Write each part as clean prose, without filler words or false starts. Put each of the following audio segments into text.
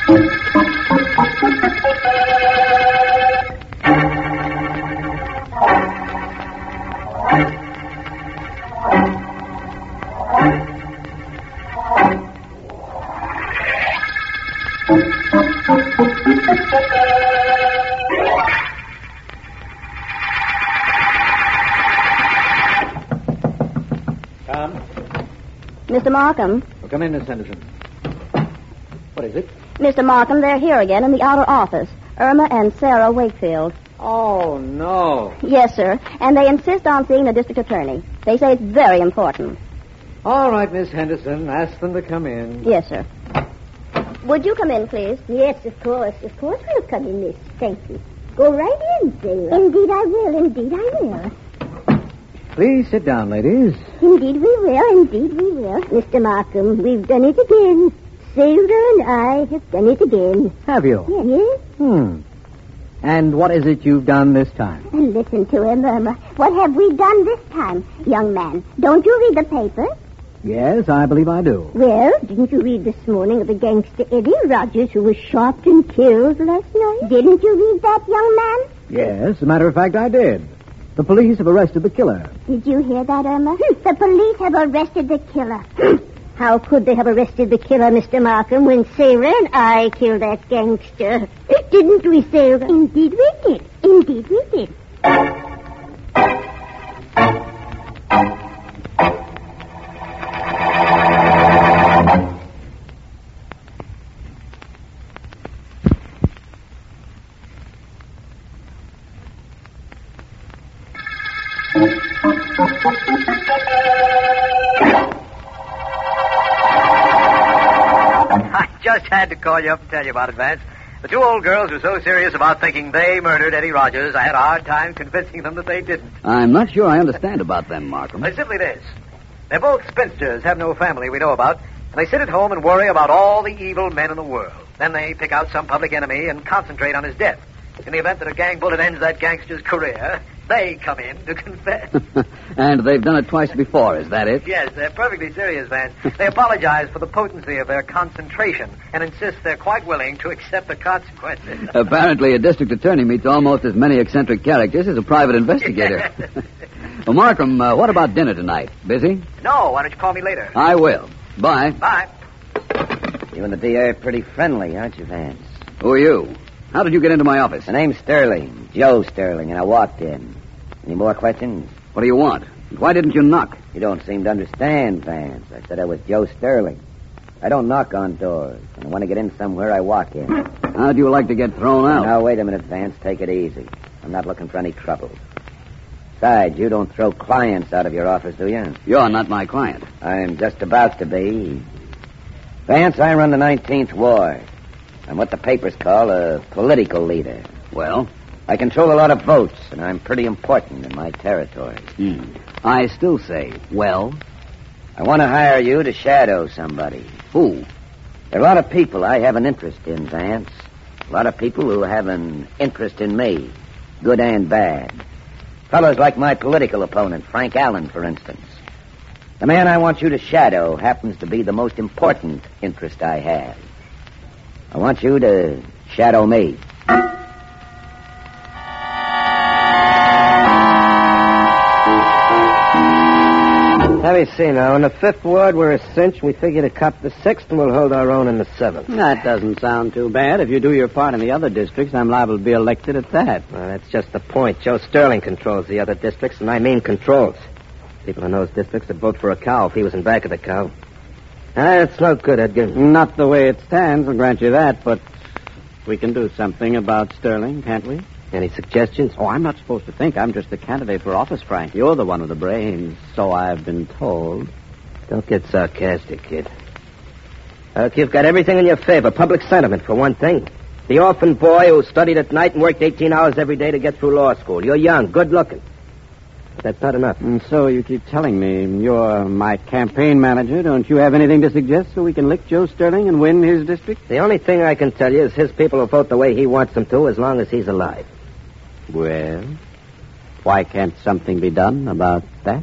Come. Mr. Markham. Well, come in, Miss Henderson. What is it? Mr. Markham, they're here again in the outer office. Irma and Sarah Wakefield. Oh, no. Yes, sir. And they insist on seeing the district attorney. They say it's very important. All right, Miss Henderson. Ask them to come in. Yes, sir. Would you come in, please? Yes, of course. Of course we'll come in, miss. Thank you. Go right in, Sarah. Indeed I will. Indeed I will. Please sit down, ladies. Indeed we will. Indeed we will. Mr. Markham, we've done it again. Sarah and I have done it again. Have you? Yes. And what is it you've done this time? Listen to him, Irma. What have we done this time? Young man, don't you read the paper? Yes, I believe I do. Well, didn't you read this morning of the gangster Eddie Rogers who was shot and killed last night? Didn't you read that, young man? Yes, as a matter of fact, I did. The police have arrested the killer. Did you hear that, Irma? The police have arrested the killer. How could they have arrested the killer, Mr. Markham, when Sarah and I killed that gangster? Didn't we, Sarah? Indeed we did. Indeed we did. I just had to call you up and tell you about it, Vance. The two old girls were so serious about thinking they murdered Eddie Rogers, I had a hard time convincing them that they didn't. I'm not sure I understand about them, Markham. It's simply this. They're both spinsters, have no family we know about, and they sit at home and worry about all the evil men in the world. Then they pick out some public enemy and concentrate on his death. In the event that a gang bullet ends that gangster's career, they come in to confess. And they've done it twice before, is that it? Yes, they're perfectly serious, Vance. They apologize for the potency of their concentration and insist they're quite willing to accept the consequences. Apparently, a district attorney meets almost as many eccentric characters as a private investigator. Well, Markham, what about dinner tonight? Busy? No, why don't you call me later? I will. Bye. Bye. You and the DA are pretty friendly, aren't you, Vance? Who are you? How did you get into my office? The name's Sterling, Joe Sterling, and I walked in. Any more questions? What do you want? Why didn't you knock? You don't seem to understand, Vance. I said I was Joe Sterling. I don't knock on doors. When I want to get in somewhere, I walk in. How'd you like to get thrown out? Now, wait a minute, Vance. Take it easy. I'm not looking for any trouble. Besides, you don't throw clients out of your office, do you? You're not my client. I'm just about to be. Vance, I run the 19th Ward. I'm what the papers call a political leader. Well? I control a lot of votes, and I'm pretty important in my territory. I still say, well? I want to hire you to shadow somebody. Who? There are a lot of people I have an interest in, Vance. A lot of people who have an interest in me, good and bad. Fellows like my political opponent, Frank Allen, for instance. The man I want you to shadow happens to be the most important interest I have. I want you to shadow me. Let me see now. In the 5th Ward, we're a cinch. We figure to cop the 6th, and we'll hold our own in the 7th. That doesn't sound too bad. If you do your part in the other districts, I'm liable to be elected at that. Well, that's just the point. Joe Sterling controls the other districts, and I mean controls. People in those districts would vote for a cow if he was in back of the cow. It's no good, Edgar. Not the way it stands, I'll grant you that, but we can do something about Sterling, can't we? Any suggestions? Oh, I'm not supposed to think. I'm just the candidate for office, Frank. You're the one with the brains, so I've been told. Don't get sarcastic, kid. Look, you've got everything in your favor. Public sentiment, for one thing. The orphan boy who studied at night and worked 18 hours every day to get through law school. You're young, good-looking. But that's not enough. And so you keep telling me you're my campaign manager. Don't you have anything to suggest so we can lick Joe Sterling and win his district? The only thing I can tell you is his people will vote the way he wants them to as long as he's alive. Well, why can't something be done about that?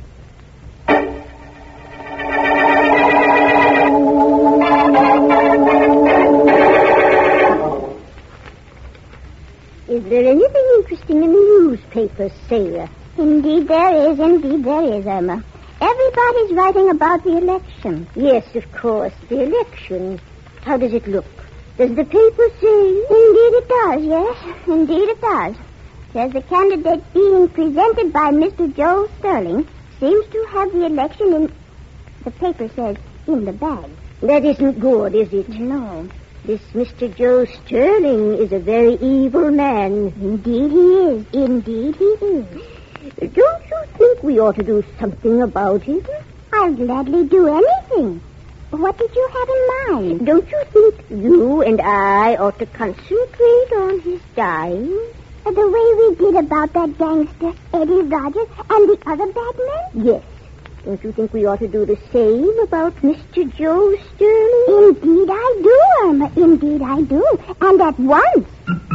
papers, Sarah. Indeed there is, Irma. Everybody's writing about the election. Yes, of course, the election. How does it look? Does the paper say? Indeed it does, yes. Indeed it does. Says the candidate being presented by Mr. Joe Sterling seems to have the election in... The paper says, in the bag. That isn't good, is it? No. This Mr. Joe Sterling is a very evil man. Indeed he is. Indeed he is. Don't you think we ought to do something about it? I'll gladly do anything. What did you have in mind? Don't you think you and I ought to concentrate on his dying? The way we did about that gangster, Eddie Rogers, and the other bad men? Yes. Don't you think we ought to do the same about Mr. Joe Sterling? Indeed I do, Irma. Indeed I do. And at once.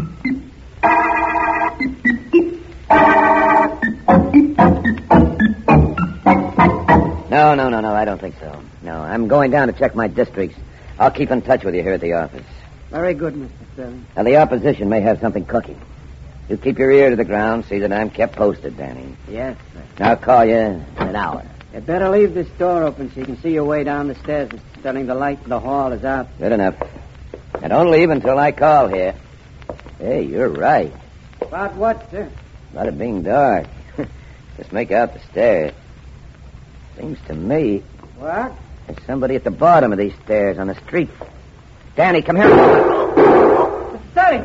No, I don't think so. No, I'm going down to check my districts. I'll keep in touch with you here at the office. Very good, Mr. Sterling. Now, the opposition may have something cooking. You keep your ear to the ground, see that I'm kept posted, Danny. Yes, sir. I'll call you in an hour. You better leave this door open so you can see your way down the stairs, Mr. Sterling. The light in the hall is out. Good enough. And don't leave until I call here. Hey, you're right. About what, sir? About it being dark. Just make out the stairs. Seems to me What? there's somebody at the bottom of these stairs on the street. Danny, come here. Mr. Sterling!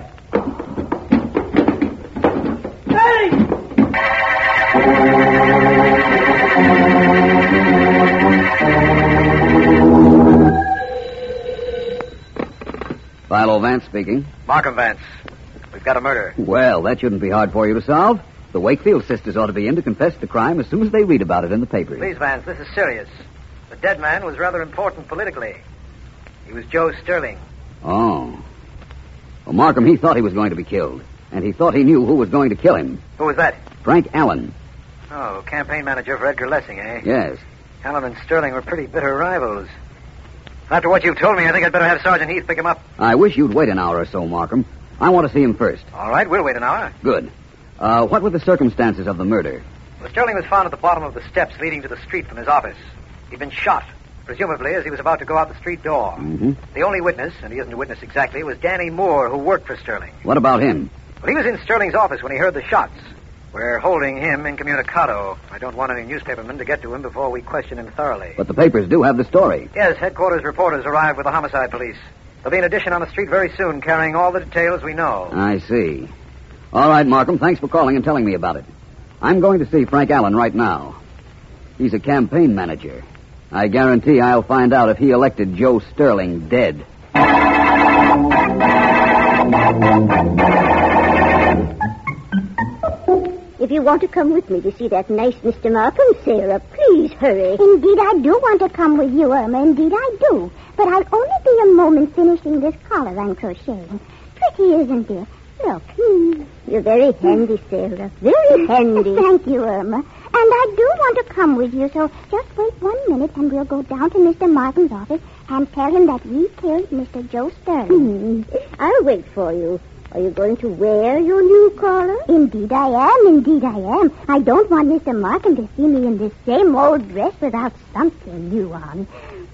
Sterling! Philo Vance speaking. Markham Vance. We've got a murder. Well, that shouldn't be hard for you to solve. The Wakefield sisters ought to be in to confess the crime as soon as they read about it in the papers. Please, Vance, this is serious. The dead man was rather important politically. He was Joe Sterling. Oh. Well, Markham, he thought he was going to be killed. And he thought he knew who was going to kill him. Who was that? Frank Allen. Oh, campaign manager for Edgar Lessing, eh? Yes. Allen and Sterling were pretty bitter rivals. After what you've told me, I think I'd better have Sergeant Heath pick him up. I wish you'd wait an hour or so, Markham. I want to see him first. All right, we'll wait an hour. Good. What were the circumstances of the murder? Well, Sterling was found at the bottom of the steps leading to the street from his office. He'd been shot, presumably as he was about to go out the street door. Mm-hmm. The only witness, and he isn't a witness exactly, was Danny Moore, who worked for Sterling. What about him? Well, he was in Sterling's office when he heard the shots. We're holding him incommunicado. I don't want any newspapermen to get to him before we question him thoroughly. But the papers do have the story. Yes, headquarters reporters arrived with the homicide police. There'll be an addition on the street very soon carrying all the details we know. I see. All right, Markham, thanks for calling and telling me about it. I'm going to see Frank Allen right now. He's a campaign manager. I guarantee I'll find out if he elected Joe Sterling dead. If you want to come with me to see that nice Mr. Markham, Sarah, please hurry. Indeed, I do want to come with you, Irma. Indeed, I do. But I'll only be a moment finishing this collar I'm crocheting. Pretty, isn't it? Look. You're very handy, Sarah. Very handy. Thank you, Irma. And I do want to come with you, so just wait 1 minute and we'll go down to Mr. Markham's office and tell him that we killed Mr. Joe Sterling. I'll wait for you. Are you going to wear your new collar? Indeed I am. Indeed I am. I don't want Mr. Markham to see me in this same old dress without something new on.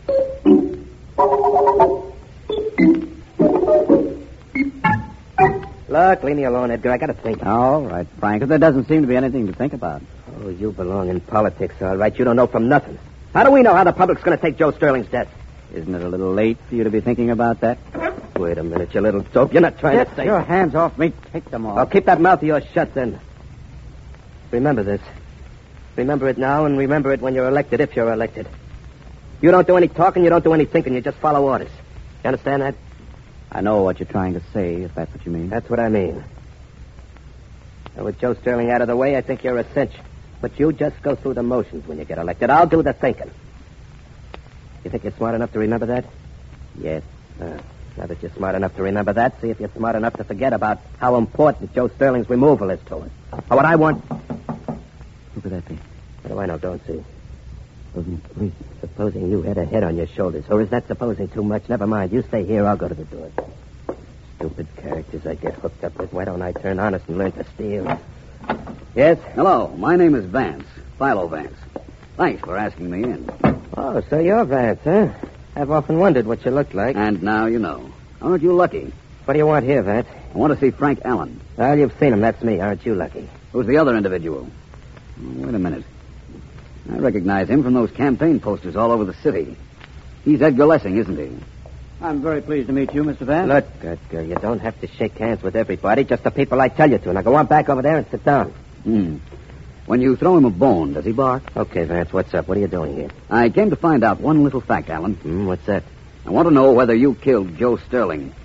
Look, leave me alone, Edgar. I got to think. All right, Frank. There doesn't seem to be anything to think about. Oh, you belong in politics, all right. You don't know from nothing. How do we know how the public's going to take Joe Sterling's death? Isn't it a little late for you to be thinking about that? Wait a minute, you little dope. You're not trying to Get say... your hands off me. Take them off. I'll keep that mouth of yours shut, then. Remember this. Remember it now, and remember it when you're elected, if you're elected. You don't do any talking, you don't do any thinking. You just follow orders. You understand that? I know what you're trying to say, if that's what you mean. That's what I mean. Now, with Joe Sterling out of the way, I think you're a cinch. But you just go through the motions when you get elected. I'll do the thinking. You think you're smart enough to remember that? Yes. Now that you're smart enough to remember that, see if you're smart enough to forget about how important Joe Sterling's removal is to us. Or what I want... Who could that be? What do I know? Don't see. Please. Supposing you had a head on your shoulders. Or is that supposing too much? Never mind. You stay here. I'll go to the door. Stupid characters I get hooked up with. Why don't I turn honest and learn to steal? Yes? Hello. My name is Vance. Philo Vance. Thanks for asking me in. Oh, so you're Vance, huh? I've often wondered what you looked like. And now you know. Aren't you lucky? What do you want here, Vance? I want to see Frank Allen. Well, you've seen him. That's me. Aren't you lucky? Who's the other individual? Oh, wait a minute. I recognize him from those campaign posters all over the city. He's Edgar Lessing, isn't he? I'm very pleased to meet you, Mr. Vance. Look, Edgar, you don't have to shake hands with everybody, just the people I tell you to. Now go on back over there and sit down. When you throw him a bone, does he bark? Okay, Vance, what's up? What are you doing here? I came to find out one little fact, Allen. What's that? I want to know whether you killed Joe Sterling.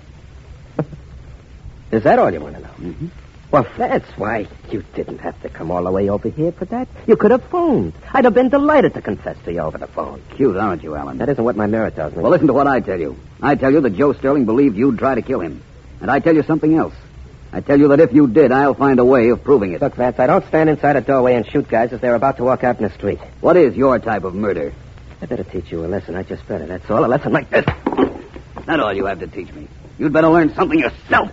Is that all you want to know? Mm-hmm. Well, that's why you didn't have to come all the way over here for that. You could have phoned. I'd have been delighted to confess to you over the phone. Cute, aren't you, Allen? That isn't what my mirror tells me. Well, listen to what I tell you. I tell you that Joe Sterling believed you'd try to kill him. And I tell you something else. I tell you that if you did, I'll find a way of proving it. Look, Vance, I don't stand inside a doorway and shoot guys as they're about to walk out in the street. What is your type of murder? I better teach you a lesson. I just better. That's all. A lesson like this. Not all you have to teach me. You'd better learn something yourself.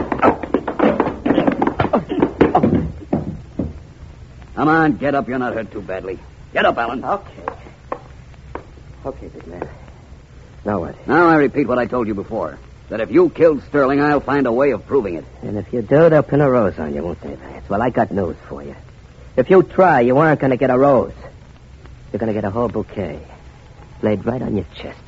Come on, get up. You're not hurt too badly. Get up, Allen. Okay, big man. Now what? Now I repeat what I told you before. That if you killed Sterling, I'll find a way of proving it. And if you do, they'll pin a rose on you, won't they, Vance? Well, I got news for you. If you try, you aren't going to get a rose. You're going to get a whole bouquet. Laid right on your chest.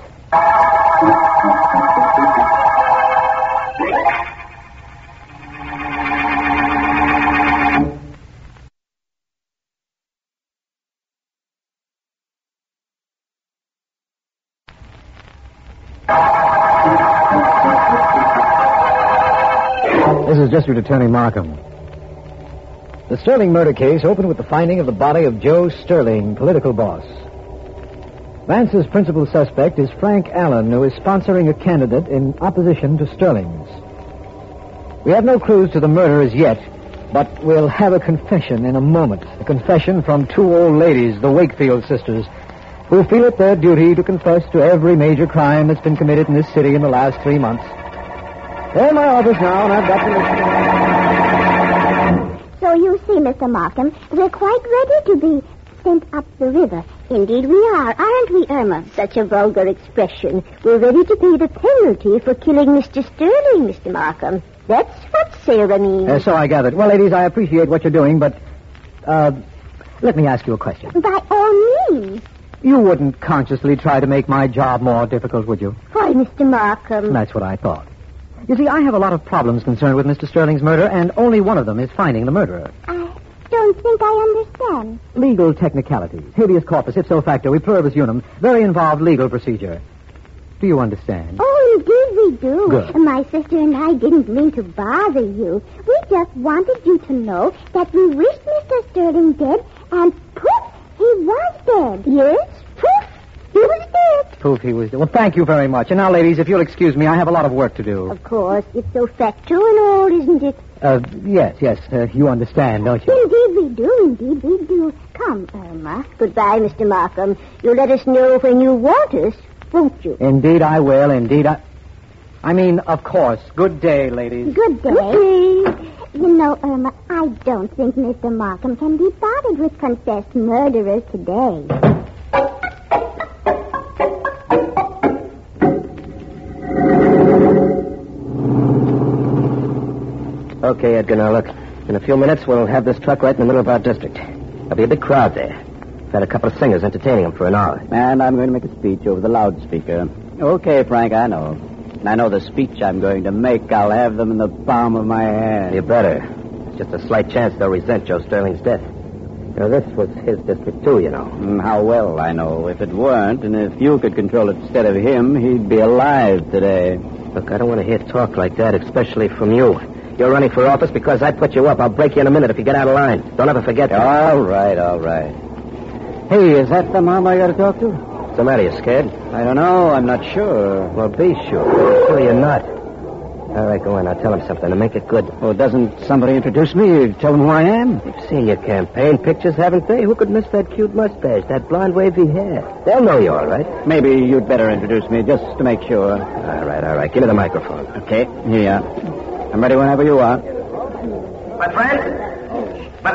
This is District Attorney Markham. The Sterling murder case opened with the finding of the body of Joe Sterling, political boss. Vance's principal suspect is Frank Allen, who is sponsoring a candidate in opposition to Sterling's. We have no clues to the murder as yet, but we'll have a confession in a moment. A confession from two old ladies, the Wakefield sisters, who feel it their duty to confess to every major crime that's been committed in this city in the last 3 months. They're in my office now, and I've got to listen. So you see, Mr. Markham, we're quite ready to be sent up the river. Indeed we are, aren't we, Irma? Such a vulgar expression. We're ready to pay the penalty for killing Mr. Sterling, Mr. Markham. That's what Sarah means. So I gathered. Well, ladies, I appreciate what you're doing, but, let me ask you a question. By all means. You wouldn't consciously try to make my job more difficult, would you? Why, Mr. Markham? That's what I thought. You see, I have a lot of problems concerned with Mr. Sterling's murder, and only one of them is finding the murderer. I don't think I understand. Legal technicalities. Habeas corpus, ipso facto, e pluribus unum. Very involved legal procedure. Do you understand? Oh, indeed we do. Good. My sister and I didn't mean to bother you. We just wanted you to know that we wished Mr. Sterling dead, and poof, he was dead. Yes, poof, he was dead. Proof he was dead. Well, thank you very much. And now, ladies, if you'll excuse me, I have a lot of work to do. Of course, ipso facto and all, isn't it? Yes. You understand, don't you? Indeed we do. Come, Irma. Goodbye, Mr. Markham. You'll let us know when you want us, won't you? Indeed I will, I mean, of course. Good day, ladies. Good day. You know, Irma, I don't think Mr. Markham can be bothered with confessed murderers today. Okay, Edgar, now look. In a few minutes, we'll have this truck right in the middle of our district. There'll be a big crowd there. I've had a couple of singers entertaining them for an hour. And I'm going to make a speech over the loudspeaker. Okay, Frank, I know. And I know the speech I'm going to make. I'll have them in the palm of my hand. You better. There's just a slight chance they'll resent Joe Sterling's death. You know, this was his district, too, you know. How well I know. If it weren't, and if you could control it instead of him, he'd be alive today. Look, I don't want to hear talk like that, especially from you. You're running for office because I put you up. I'll break you in a minute if you get out of line. Don't ever forget that. All right. Hey, is that the mom I got to talk to? What's the matter? You scared? I don't know. I'm not sure. Well, be sure. Sure you're not. All right, go on. I'll tell him something to make it good. Well, doesn't somebody introduce me? Tell them who I am? They've seen your campaign pictures, haven't they? Who could miss that cute mustache, that blonde wavy hair? They'll know you, all right. Maybe you'd better introduce me just to make sure. All right. Give me the microphone. Okay, here you are. I'm ready whenever you are. My friend, My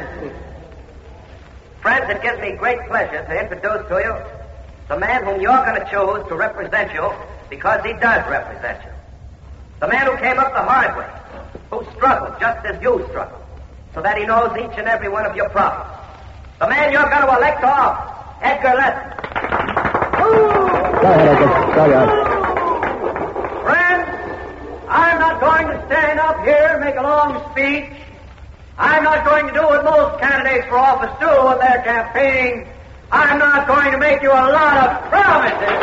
friends, it gives me great pleasure to introduce to you the man whom you're going to choose to represent you because he does represent you. The man who came up the hard way, who struggled just as you struggled, so that he knows each and every one of your problems. The man you're going to elect to office, Edgar Lesson. Go ahead, Edgar. Go ahead. Friends, I'm not going to stand up here and make a long speech. I'm not going to do what most candidates for office do in their campaign. I'm not going to make you a lot of promises.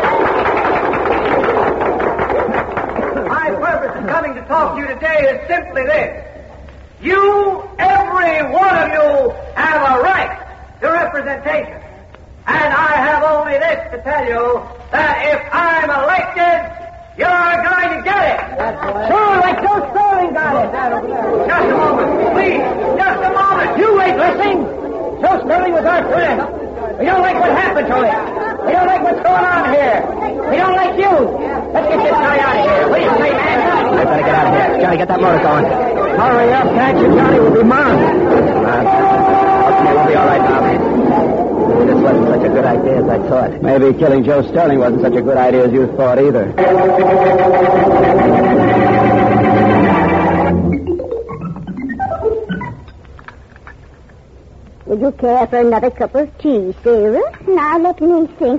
My purpose in coming to talk to you today is simply this. You, every one of you, have a right to representation. And I have only this to tell you, that if I'm elected, you're going to get it. Sure, like Joe Sterling got it. Just a moment, please. Just a moment. You wait, Lessing. Joe Sterling was our friend. We don't like what happened to him. We don't like what's going on here. We don't like you. Let's get this guy out of here. What do you say, man? I better get out of here. Johnny, get that motor going. Hurry up, can't you? Johnny will be mine. Okay, we'll be all right now. This wasn't such a good idea as I thought. Maybe killing Joe Sterling wasn't such a good idea as you thought either. Would you care for another cup of tea, Sarah? Now, let me think.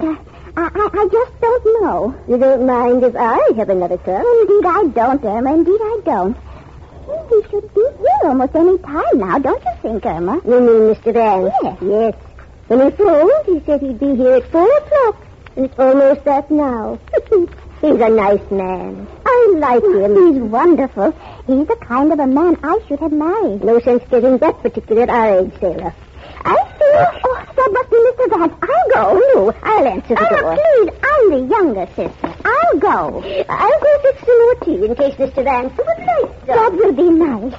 I just don't know. You don't mind if I have another cup? Indeed, I don't, Irma. Indeed, I don't. He should be here almost any time now, don't you think, Irma? You mean Mr. Vance? Yes. When he phoned, he said he'd be here at 4 o'clock. And it's almost that now. He's a nice man. I like him. He's wonderful. He's the kind of a man I should have married. No sense getting that particular at our age, Sarah. I see. Oh, that must be Mr. Vance. I'll go. No, I'll answer the door. Please, I'm the younger sister. I'll go. I'll go fix some more tea in case Mr. Vance would like some. That will be nice.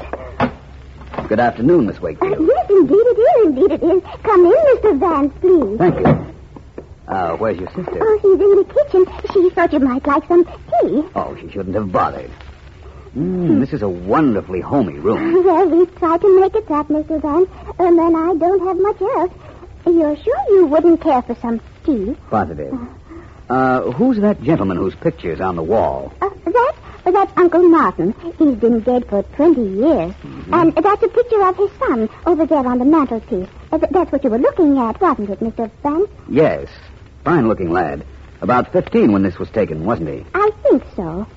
Good afternoon, Miss Wakefield. Yes, indeed it is. Indeed it is. Come in, Mr. Vance, please. Thank you. Where's your sister? Oh, she's in the kitchen. She thought you might like some tea. Oh, she shouldn't have bothered. This is a wonderfully homey room. Well, we try to make it that, Mr. Vance. And then I don't have much else. You're sure you wouldn't care for some tea? Positive. Who's that gentleman whose picture's on the wall? That's Uncle Martin. He's been dead for 20 years. Mm-hmm. And that's a picture of his son over there on the mantelpiece. That's what you were looking at, wasn't it, Mr. Vance? Yes. Fine-looking lad. About 15 when this was taken, wasn't he? I think so.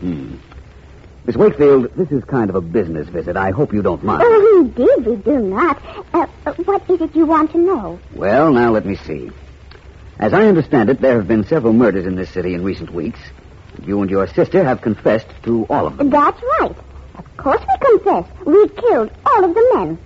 Miss Wakefield, this is kind of a business visit. I hope you don't mind. Oh, indeed, we do not. What is it you want to know? Well, now let me see. As I understand it, there have been several murders in this city in recent weeks. You and your sister have confessed to all of them. That's right. Of course we confessed. We killed all of the men.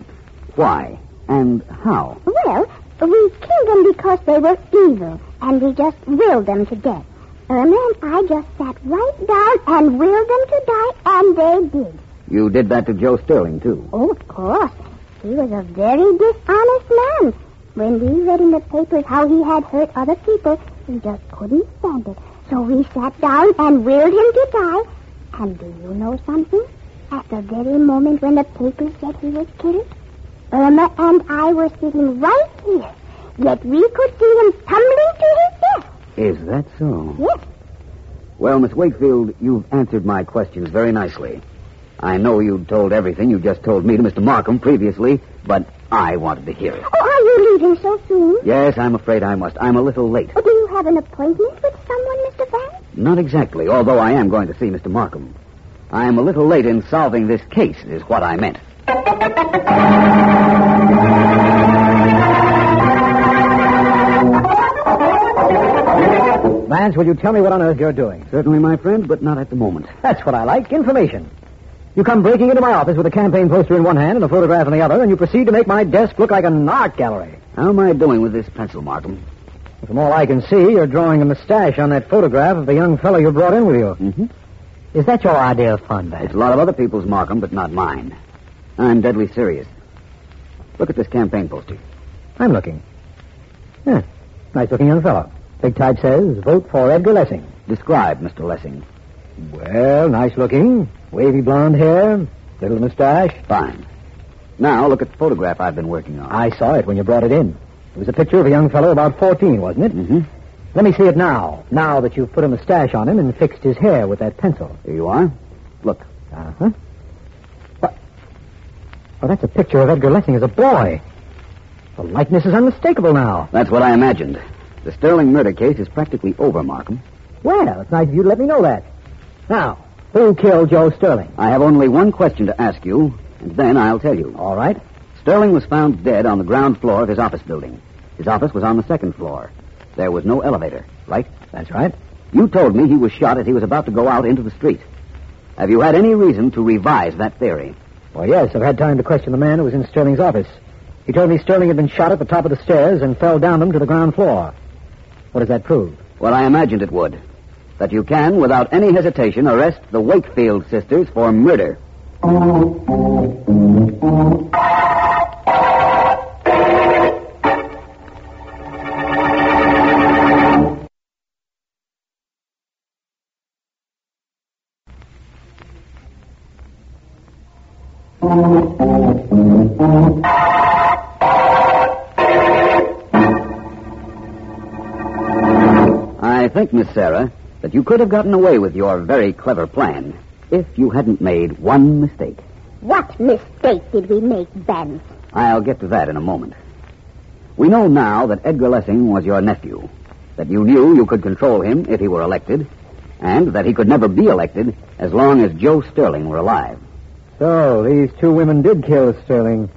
Why? And how? Well, we killed them because they were evil, and we just willed them to death. Irma and I just sat right down and willed them to die, and they did. You did that to Joe Sterling, too? Oh, of course. He was a very dishonest man. When we read in the papers how he had hurt other people, we just couldn't stand it. So we sat down and willed him to die. And do you know something? At the very moment when the papers said he was killed, Irma and I were sitting right here. Yet we could see him tumbling to his death. Is that so? Yes. Well, Miss Wakefield, you've answered my questions very nicely. I know you told everything you just told me to Mr. Markham previously, but I wanted to hear it. Oh, are you leaving so soon? Yes, I'm afraid I must. I'm a little late. Oh, do you have an appointment with someone, Mr. Vance? Not exactly, although I am going to see Mr. Markham. I am a little late in solving this case, is what I meant. Vance, will you tell me what on earth you're doing? Certainly, my friend, but not at the moment. That's what I like, information. You come breaking into my office with a campaign poster in one hand and a photograph in the other, and you proceed to make my desk look like an art gallery. How am I doing with this pencil, Markham? From all I can see, you're drawing a mustache on that photograph of the young fellow you brought in with you. Mm-hmm. Is that your idea of fun, Vance? It's a lot of other people's, Markham, but not mine. I'm deadly serious. Look at this campaign poster. I'm looking. Yeah, nice-looking young fellow. Big type says, vote for Edgar Lessing. Describe Mr. Lessing. Well, nice-looking, wavy blonde hair, little mustache. Fine. Now, look at the photograph I've been working on. I saw it when you brought it in. It was a picture of a young fellow about 14, wasn't it? Mm-hmm. Let me see it now that you've put a mustache on him and fixed his hair with that pencil. Here you are. Look. Uh-huh. What? Oh, that's a picture of Edgar Lessing as a boy. The likeness is unmistakable now. That's what I imagined. The Sterling murder case is practically over, Markham. Well, it's nice of you to let me know that. Now, who killed Joe Sterling? I have only one question to ask you, and then I'll tell you. All right. Sterling was found dead on the ground floor of his office building. His office was on the second floor. There was no elevator, right? That's right. You told me he was shot as he was about to go out into the street. Have you had any reason to revise that theory? Well, yes, I've had time to question the man who was in Sterling's office. He told me Sterling had been shot at the top of the stairs and fell down them to the ground floor. What does that prove? Well, I imagined it would. That you can, without any hesitation, arrest the Wakefield sisters for murder. I think, Miss Sarah, that you could have gotten away with your very clever plan if you hadn't made one mistake. What mistake did we make, Vance? I'll get to that in a moment. We know now that Edgar Lessing was your nephew, that you knew you could control him if he were elected, and that he could never be elected as long as Joe Sterling were alive. So, these two women did kill Sterling.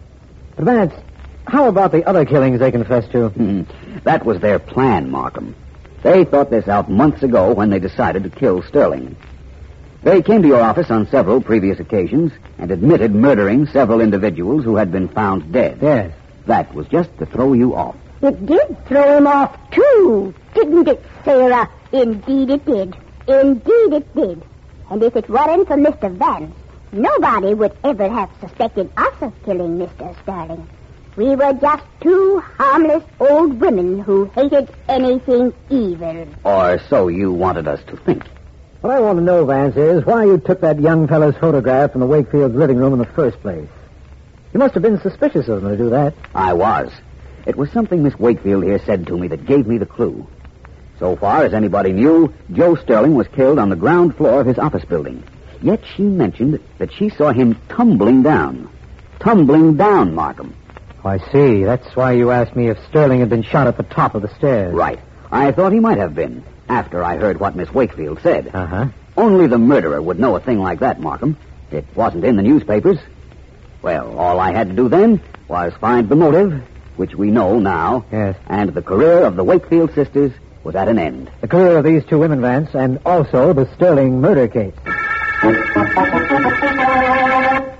But Vance, how about the other killings they confessed to? That was their plan, Markham. They thought this out months ago when they decided to kill Sterling. They came to your office on several previous occasions and admitted murdering several individuals who had been found dead. Yes. That was just to throw you off. It did throw him off, too, didn't it, Sarah? Indeed it did. Indeed it did. And if it weren't for Mr. Vance, nobody would ever have suspected us of killing Mr. Sterling. We were just two harmless old women who hated anything evil. Or so you wanted us to think. What I want to know, Vance, is why you took that young fellow's photograph from the Wakefield's living room in the first place. You must have been suspicious of him to do that. I was. It was something Miss Wakefield here said to me that gave me the clue. So far as anybody knew, Joe Sterling was killed on the ground floor of his office building. Yet she mentioned that she saw him tumbling down. Tumbling down, Markham. Oh, I see. That's why you asked me if Sterling had been shot at the top of the stairs. Right. I thought he might have been, after I heard what Miss Wakefield said. Uh-huh. Only the murderer would know a thing like that, Markham. It wasn't in the newspapers. Well, all I had to do then was find the motive, which we know now. Yes. And the career of the Wakefield sisters was at an end. The career of these two women, Vance, and also the Sterling murder case.